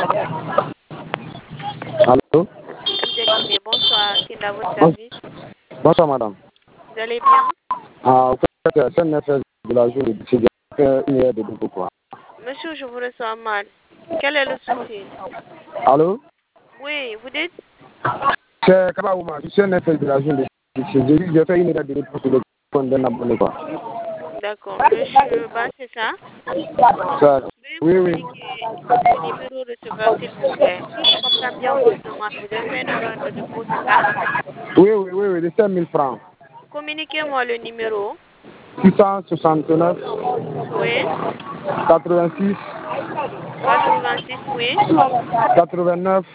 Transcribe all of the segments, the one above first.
Allô? Vous êtes animé. Bonsoir. Qui est à votre service? Bonsoir, madame. Vous allez bien? En fait, c'est un effet de la journée. J'ai fait une heure de beaucoup, quoi. Monsieur, je vous reçois mal. Quel est le souci? Allô? Oui, vous dites? C'est Kabaouma. Je suis un effet de la journée. J'ai fait une heure de beaucoup sur le téléphone d'un abonné, quoi. D'accord. Monsieur Bas, c'est ça? Ça, oui, oui. Communiquez le numéro de receveur, s'il vous plaît. Si je comprends bien votre demande, vous avez fait une erreur de dépôt, c'est ça? Oui, oui, oui, oui, de 5 000 francs. Communiquez-moi le numéro. 669, Oui. 86, 86, oui. 89,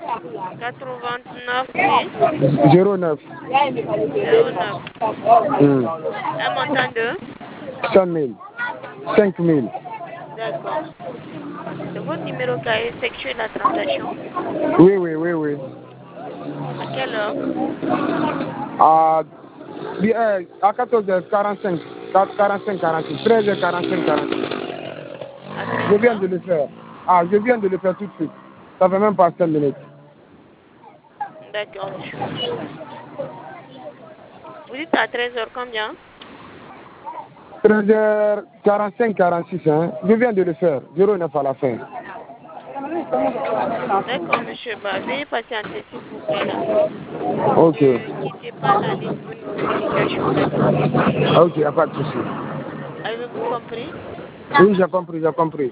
89, oui. 09. 09. Hmm. Un montant de? 100 000, 5 000. D'accord. C'est votre numéro qui a effectué la transaction? Oui, oui, oui, oui. À quelle heure? À, à 14h45, 45, 46, 13h45, 46. À Je viens 13h? de le faire. Ah, je viens de le faire tout de suite. Ça fait même pas 5 minutes. D'accord, monsieur. Vous dites à 13h combien? 13h45, 46, hein. Je viens de le faire. 09 à la fin. D'accord, monsieur. Bah, veuillez patienter, s'il vous plaît, d'accord? Ok. Ne quittez pas la ligne pour une communication, d'accord? Ok, il n'y a pas de souci. Avez-vous compris? Oui, j'ai compris, j'ai compris.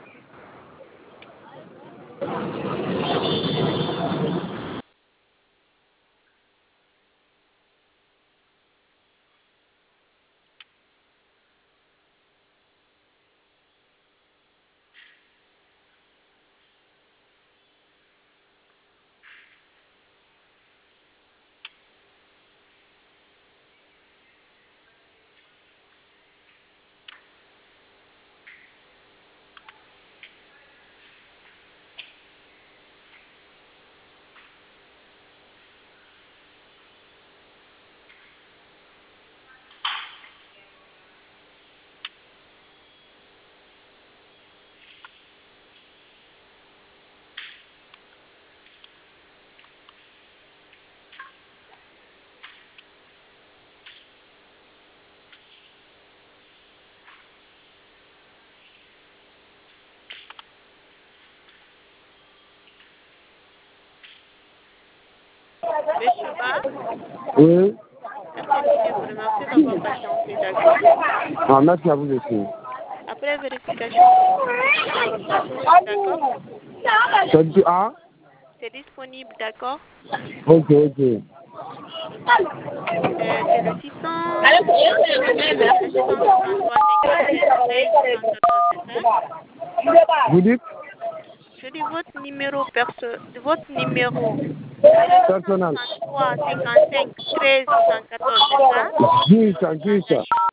Monsieur Bas, Oui. merci de vous remercier d'avoir patienté, d'accord? Ah, merci à vous aussi. Après vérification, d'accord? Ça dit, ah? C'est disponible, d'accord? Ok, ok. C'est le 600, c'est le 663 55 13 74, c'est ça? Vous dites? Je dis votre numéro, c'est le Personnel. 663 55 13 74, c'est ça? Juste Votre ça, juste ça. transaction.